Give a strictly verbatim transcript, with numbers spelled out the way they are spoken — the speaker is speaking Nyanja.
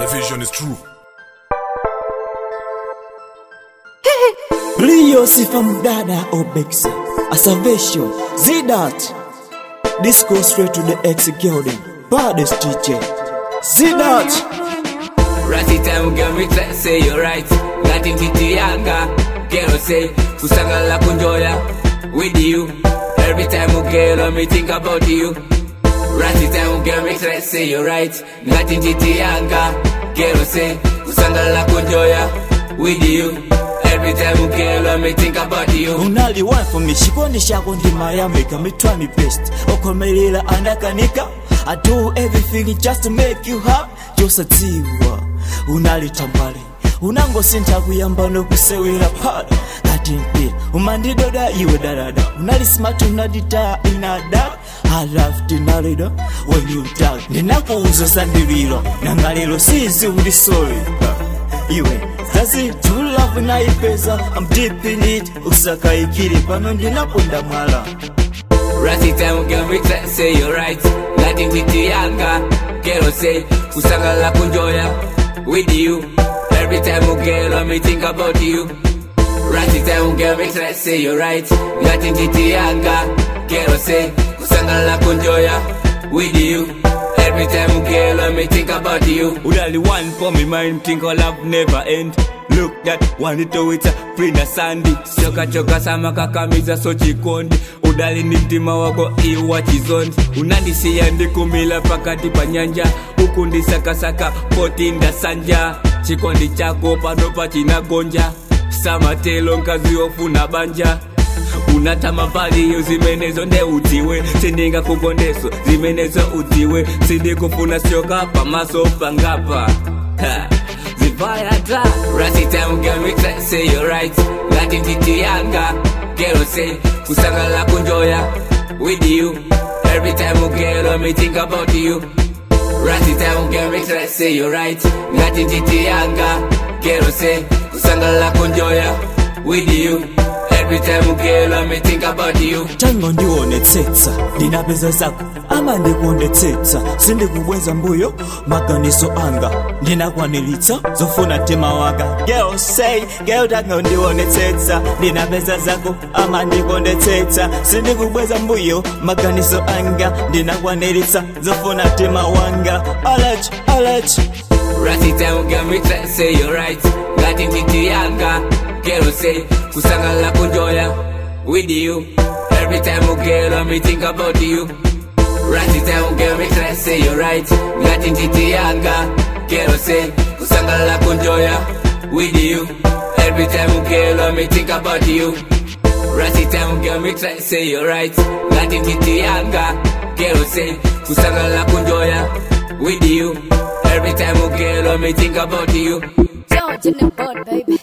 The vision is true. Rio sifa mdada Obexa, a salvation, see that. This goes straight to the ex-girl then, baddest D J, see that. Rati time girl me try say you're right. Nothing to younger, girl say kusanga la kunjoya with you. Every time we girl me think about you. Rati time girl me try say you're right. Nothing to younger, girl say kusanga la kunjoya with you. Every time we girl me think about you. Unali one for me, shikondi shako ndi Miami, me try me best. Okomelela andakanika, I do everything just to make you happy. Josatiwa, unali tambale, unango sinta kuyamba no kusewera pada. Kati mpira, umandidoda iwe darada. Unali smart unadita inada. I love the narrator when you talk. Ninako uzo sandirilo, nangalilo sisi uli sorry. Iwe, that's it, true love unaipeza. I'm deep in it, usaka ikiri pano ndinapunda mwala. Rati time girl me try say you're right. Nothing to younger, girl say kusanga la kunjoya with you. Every time we girl me think about you. Rati time girl me try say you're right. Nothing to younger, girl say kusanga la kunjoya with you. Every time we girl me think about you. Udali one for me mind, think of love never end. Look that one to it free na sandy. Choka choka sama kakamiza so chikondi. Udali ni mtima wako iwa chizondi. Unandisiya ndikumila pakati panyanja. Ukundi saka saka poti nda sanja. Chikondi chako pano pachina gonja. Sama telo nkazi ofuna banja. Unatama pali yu zimenezo nde utiwe. Sindinga kukondeso zimenezo utiwe. Sindi kufuna sioka pa maso pangapa. Ha. Zivayata Rati time girl me try say you're right. Nothing to younger, girl say kusanga la kunjoya with you. Every time we girl me think about you. Rati time girl me try say you're right. Nothing to younger, girl say kusanga la kunjoya with you. Every time we girl me think about you. Tango ndione tsetsa, ndinapeza zako ama ndikunde tsetsa. Sindi kubweza mbuyo, maganizo anga ndinakwanilitsa, zofuna tema waka. Girl say, girl tango ndione tsetsa, ndinapeza zako ama ndikunde tsetsa. Sindi kubweza mbuyo, maganizo anga ndinakwanilitsa, zofuna tema wanga. Alej, alej. Rati time girl me try say you're right. Nothing to younger, girl say kusanga la kunjoya with you. Every time we girl me think about you. Rati time girl me try say you're right. Nothing to younger, girl say kusanga la kunjoya with you. Every time we girl me think about you. Rati time girl me try say you're right. Nothing to younger, girl say kusanga la kunjoya with you. Every time we girl me think about you. George in the boat, baby.